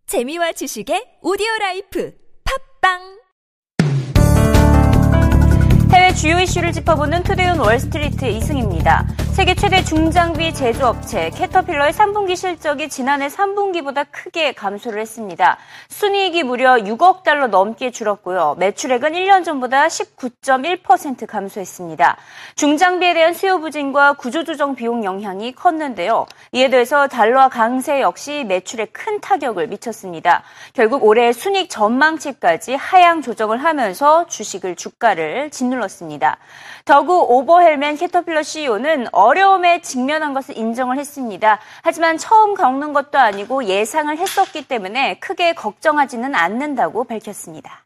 재미와 지식의 오디오라이프 팝빵 해외 주요 이슈를 짚어보는 투데이온 월스트리트의 이승입니다. 세계 최대 중장비 제조업체 캐터필러의 3분기 실적이 지난해 3분기보다 크게 감소를 했습니다. 순이익이 무려 6억 달러 넘게 줄었고요. 매출액은 1년 전보다 19.1% 감소했습니다. 중장비에 대한 수요 부진과 구조조정 비용 영향이 컸는데요. 이에 대해서 달러 강세 역시 매출에 큰 타격을 미쳤습니다. 결국 올해 순이익 전망치까지 하향 조정을 하면서 주가를 짓눌렀습니다. 더구 오버헬맨 캐터필러 CEO는 어려움에 직면한 것을 인정을 했습니다. 하지만 처음 겪는 것도 아니고 예상을 했었기 때문에 크게 걱정하지는 않는다고 밝혔습니다.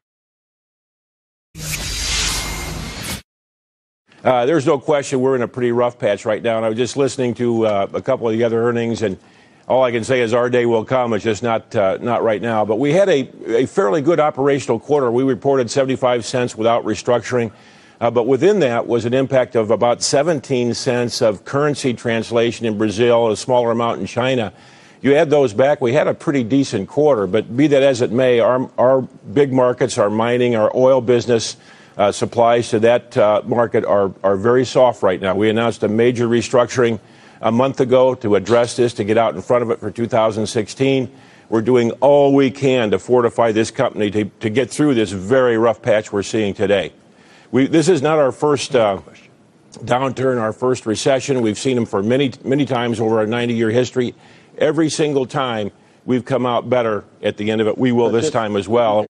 There's no question we're in a pretty rough patch right now, and I was just listening to a couple of the other earnings, and all I can say is our day will come. It's just not right now. But we had a fairly good operational quarter. We reported 75 cents without restructuring. But within that was an impact of about 17 cents of currency translation in Brazil, a smaller amount in China. You add those back, we had a pretty decent quarter. But be that as it may, our big markets, our mining, our oil business, supplies to that market are very soft right now. We announced a major restructuring a month ago to address this, to get out in front of it for 2016. We're doing all we can to fortify this company to get through this very rough patch we're seeing today. This is not our first downturn, our first recession. We've seen them for many, many times over our 90-year history. Every single time we've come out better at the end of it. We will this time as well.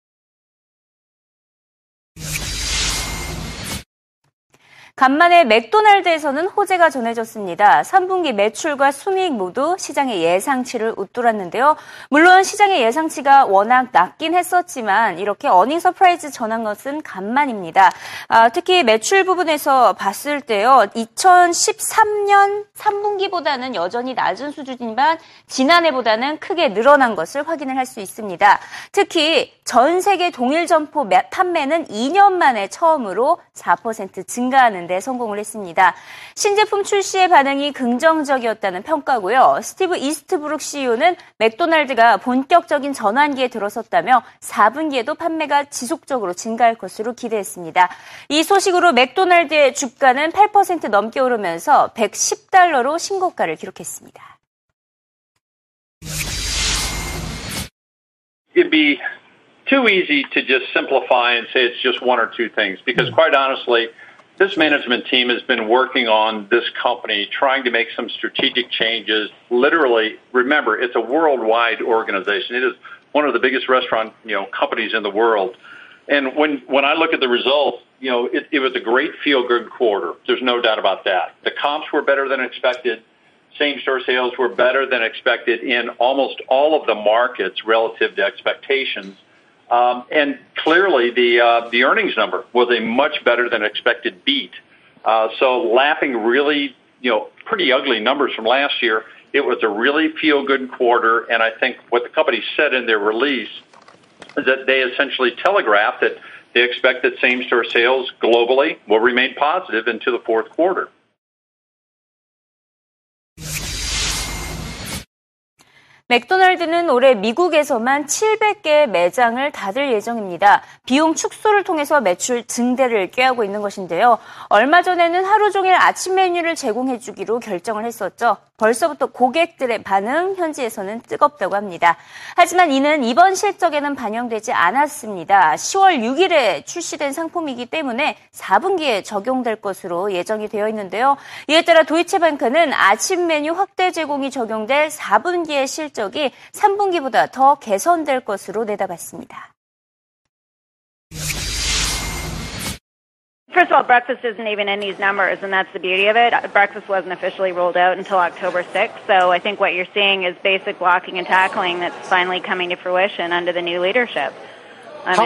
간만에 맥도날드에서는 호재가 전해졌습니다. 3분기 매출과 순이익 모두 시장의 예상치를 웃돌았는데요. 물론 시장의 예상치가 워낙 낮긴 했었지만 이렇게 어닝 서프라이즈 전한 것은 간만입니다. 특히 매출 부분에서 봤을 때요. 2013년 3분기보다는 여전히 낮은 수준이지만 지난해보다는 크게 늘어난 것을 확인을 할 수 있습니다. 특히 전 세계 동일 점포 판매는 2년 만에 처음으로 4% 증가하는 데 성공을 했습니다. 신제품 출시의 반응이 긍정적이었다는 평가고요. 스티브 이스트브룩 CEO는 맥도날드가 본격적인 전환기에 들어섰다며 4분기에도 판매가 지속적으로 증가할 것으로 기대했습니다. 이 소식으로 맥도날드의 주가는 8% 넘게 오르면서 $110로 신고가를 기록했습니다. It'd be too easy to just simplify and say it's just one or two things, because quite honestly, this management team has been working on this company, trying to make some strategic changes. Literally, remember, it's a worldwide organization. It is one of the biggest restaurant, companies in the world. And when I look at the results, it was a great feel-good quarter. There's no doubt about that. The comps were better than expected. Same-store sales were better than expected in almost all of the markets relative to expectations. And clearly, the earnings number was a much better than expected beat. So lapping really, pretty ugly numbers from last year, it was a really feel-good quarter. And I think what the company said in their release is that they essentially telegraphed that they expect that same-store sales globally will remain positive into the fourth quarter. 맥도날드는 올해 미국에서만 700개의 매장을 닫을 예정입니다. 비용 축소를 통해서 매출 증대를 꾀하고 있는 것인데요. 얼마 전에는 하루 종일 아침 메뉴를 제공해주기로 결정을 했었죠. 벌써부터 고객들의 반응 현지에서는 뜨겁다고 합니다. 하지만 이는 이번 실적에는 반영되지 않았습니다. 10월 6일에 출시된 상품이기 때문에 4분기에 적용될 것으로 예정이 되어 있는데요. 이에 따라 도이체뱅크는 아침 메뉴 확대 제공이 적용될 4분기의 실적이 3분기보다 더 개선될 것으로 내다봤습니다. First of all, breakfast isn't even in these numbers, and that's the beauty of it. Breakfast wasn't officially rolled out until October 6th, so I think what you're seeing is basic blocking and tackling that's finally coming to fruition under the new leadership. How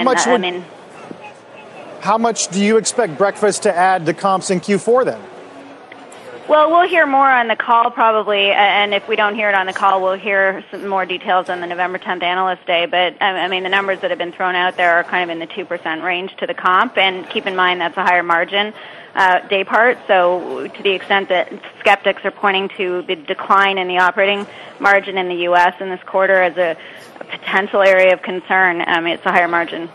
much do you expect breakfast to add to comps in Q4 then? Well, we'll hear more on the call probably, and if we don't hear it on the call, we'll hear some more details on the November 10th Analyst Day. But, I mean, the numbers that have been thrown out there are kind of in the 2% range to the comp, and keep in mind that's a higher margin day part. So to the extent that skeptics are pointing to the decline in the operating margin in the U.S. in this quarter as a potential area of concern, it's a higher margin.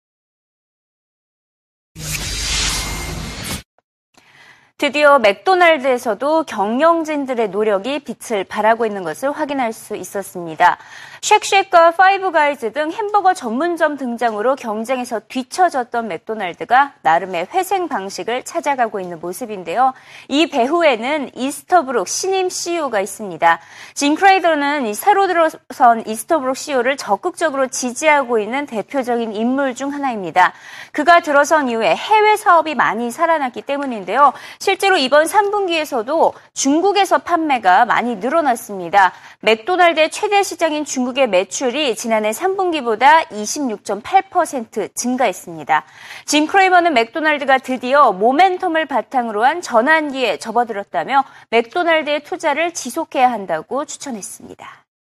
드디어 맥도날드에서도 경영진들의 노력이 빛을 발하고 있는 것을 확인할 수 있었습니다. 쉑쉑과 파이브가이즈 등 햄버거 전문점 등장으로 경쟁에서 뒤처졌던 맥도날드가 나름의 회생 방식을 찾아가고 있는 모습인데요. 이 배후에는 이스터브룩 신임 CEO가 있습니다. 짐 크레이더는 새로 들어선 이스터브룩 CEO를 적극적으로 지지하고 있는 대표적인 인물 중 하나입니다. 그가 들어선 이후에 해외 사업이 많이 살아났기 때문인데요. 실제로 이번 3분기에서도 중국에서 판매가 많이 늘어났습니다. 맥도날드의 최대 시장인 중국의 매출이 지난해 3분기보다 26.8% 증가했습니다. 짐 크레이머는 맥도날드가 드디어 모멘텀을 바탕으로 한 전환기에 접어들었다며 맥도날드의 투자를 지속해야 한다고 추천했습니다.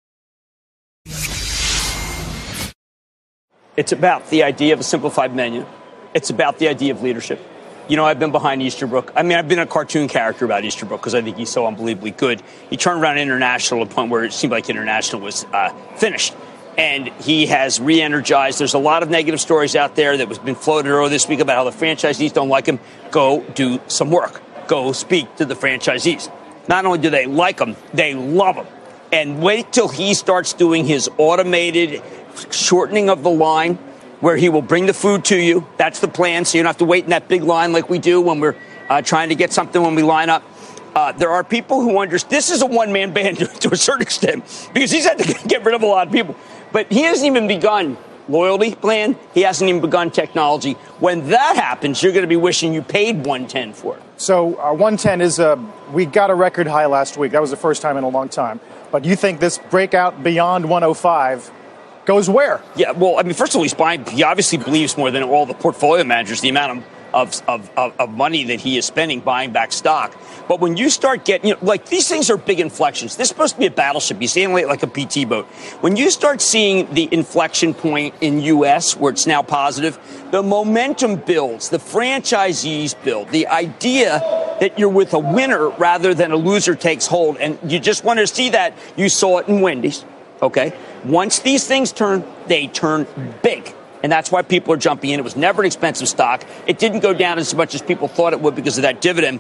It's about the idea of a simplified menu. It's about the idea of leadership. You know, I've been behind Easterbrook. I mean, I've been a cartoon character about Easterbrook because I think he's so unbelievably good. He turned around International to the point where it seemed like International was finished. And he has re-energized. There's a lot of negative stories out there that was been floated earlier this week about how the franchisees don't like him. Go do some work. Go speak to the franchisees. Not only do they like him, they love him. And wait till he starts doing his automated shortening of the line, where he will bring the food to you. That's the plan, so you don't have to wait in that big line like we do when we're trying to get something when we line up. There are people who understand. This is a one-man band to a certain extent because he's had to get rid of a lot of people. But he hasn't even begun loyalty plan. He hasn't even begun technology. When that happens, you're going to be wishing you paid $110 for it. So 110 is we got a record high last week. That was the first time in a long time. But you think this breakout beyond 105 goes where? Yeah, well, I mean, first of all, he obviously believes more than all the portfolio managers, the amount of money that he is spending buying back stock. But when you start getting, like these things are big inflections. This is supposed to be a battleship. You're sailing like a PT boat. When you start seeing the inflection point in U.S. where it's now positive, the momentum builds, the franchisees build, the idea that you're with a winner rather than a loser takes hold. And you just want to see that. You saw it in Wendy's. Okay. Once these things turn, they turn big. And that's why people are jumping in. It was never an expensive stock. It didn't go down as much as people thought it would because of that dividend.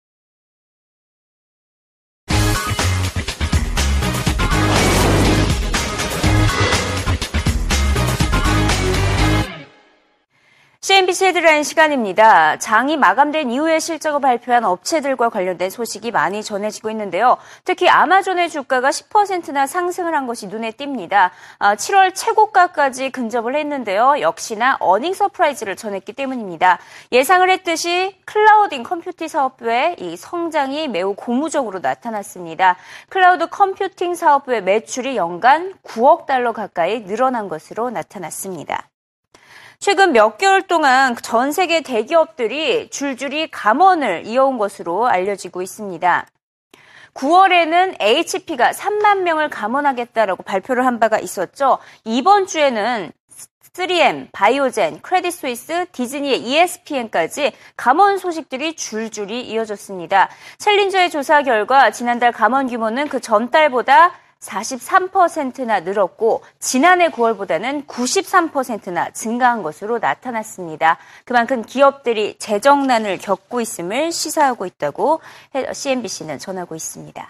CNBC 헤드라인 시간입니다. 장이 마감된 이후에 실적을 발표한 업체들과 관련된 소식이 많이 전해지고 있는데요. 특히 아마존의 주가가 10%나 상승을 한 것이 눈에 띕니다. 7월 최고가까지 근접을 했는데요. 역시나 어닝 서프라이즈를 전했기 때문입니다. 예상을 했듯이 클라우딩 컴퓨팅 사업부의 이 성장이 매우 고무적으로 나타났습니다. 클라우드 컴퓨팅 사업부의 매출이 연간 9억 달러 가까이 늘어난 것으로 나타났습니다. 최근 몇 개월 동안 전 세계 대기업들이 줄줄이 감원을 이어온 것으로 알려지고 있습니다. 9월에는 HP가 3만 명을 감원하겠다라고 발표를 한 바가 있었죠. 이번 주에는 3M, 바이오젠, 크레딧 스위스, 디즈니의 ESPN까지 감원 소식들이 줄줄이 이어졌습니다. 챌린저의 조사 결과 지난달 감원 규모는 그 전달보다 43%나 늘었고 지난해 9월보다는 93%나 증가한 것으로 나타났습니다. 그만큼 기업들이 재정난을 겪고 있음을 시사하고 있다고 CNBC는 전하고 있습니다.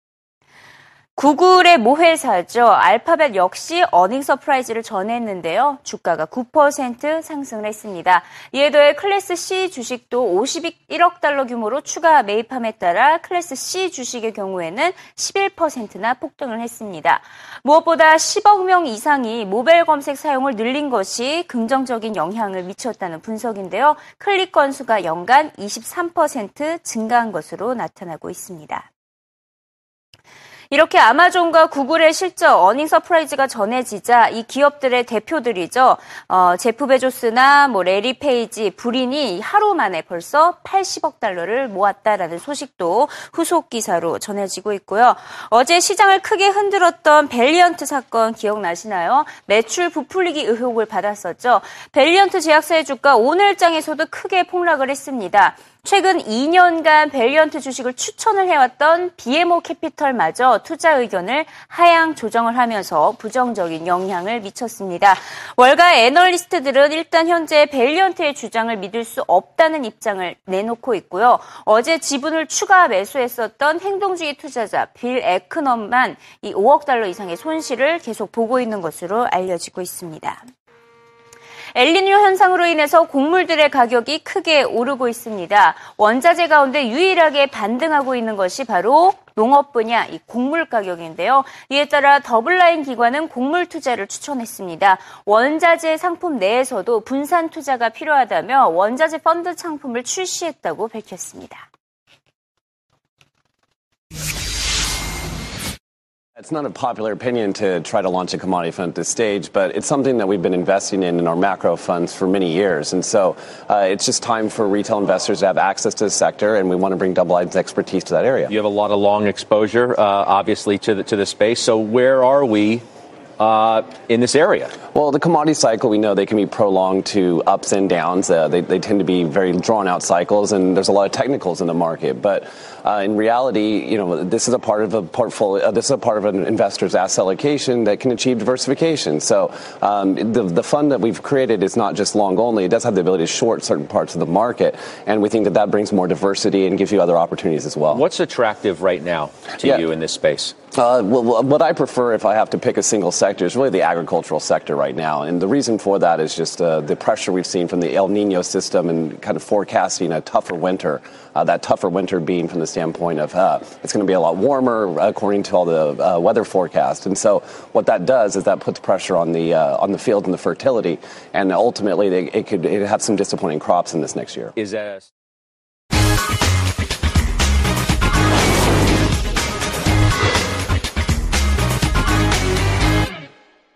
구글의 모회사죠. 알파벳 역시 어닝 서프라이즈를 전했는데요. 주가가 9% 상승을 했습니다. 이에 더해 클래스 C 주식도 51억 달러 규모로 추가 매입함에 따라 클래스 C 주식의 경우에는 11%나 폭등을 했습니다. 무엇보다 10억 명 이상이 모바일 검색 사용을 늘린 것이 긍정적인 영향을 미쳤다는 분석인데요. 클릭 건수가 연간 23% 증가한 것으로 나타나고 있습니다. 이렇게 아마존과 구글의 실적 어닝 서프라이즈가 전해지자 이 기업들의 대표들이죠. 제프 베조스나 레리 페이지, 불인이 하루 만에 벌써 80억 달러를 모았다라는 소식도 후속 기사로 전해지고 있고요. 어제 시장을 크게 흔들었던 밸리언트 사건 기억나시나요? 매출 부풀리기 의혹을 받았었죠. 밸리언트 제약사의 주가 오늘장에서도 크게 폭락을 했습니다. 최근 2년간 밸리언트 주식을 추천을 해왔던 BMO 캐피털마저 투자 의견을 하향 조정을 하면서 부정적인 영향을 미쳤습니다. 월가 애널리스트들은 일단 현재 밸리언트의 주장을 믿을 수 없다는 입장을 내놓고 있고요. 어제 지분을 추가 매수했었던 행동주의 투자자 빌 에크넘만 이 5억 달러 이상의 손실을 계속 보고 있는 것으로 알려지고 있습니다. 엘니뇨 현상으로 인해서 곡물들의 가격이 크게 오르고 있습니다. 원자재 가운데 유일하게 반등하고 있는 것이 바로 농업 분야 이 곡물 가격인데요. 이에 따라 더블라인 기관은 곡물 투자를 추천했습니다. 원자재 상품 내에서도 분산 투자가 필요하다며 원자재 펀드 상품을 출시했다고 밝혔습니다. It's not a popular opinion to try to launch a commodity fund at this stage, but it's something that we've been investing in our macro funds for many years. And so it's just time for retail investors to have access to the sector, and we want to bring Double I's expertise to that area. You have a lot of long exposure, obviously, to the space. So where are we in this area? Well, the commodity cycle, we know they can be prolonged to ups and downs. They tend to be very drawn-out cycles, and there's a lot of technicals in the market. But in reality, this is a part of a portfolio. This is a part of an investor's asset allocation that can achieve diversification. So the fund that we've created is not just long only. It does have the ability to short certain parts of the market, and we think that brings more diversity and gives you other opportunities as well. What's attractive right now to you in this space? Well, what I prefer, if I have to pick a single sector, is really the agricultural sector right now. And the reason for that is just the pressure we've seen from the El Nino system and kind of forecasting a tougher winter. That tougher winter being from the standpoint of it's going to be a lot warmer according to all the weather forecast. And so what that does is that puts pressure on the field and the fertility. And ultimately, it could have some disappointing crops in this next year. Is that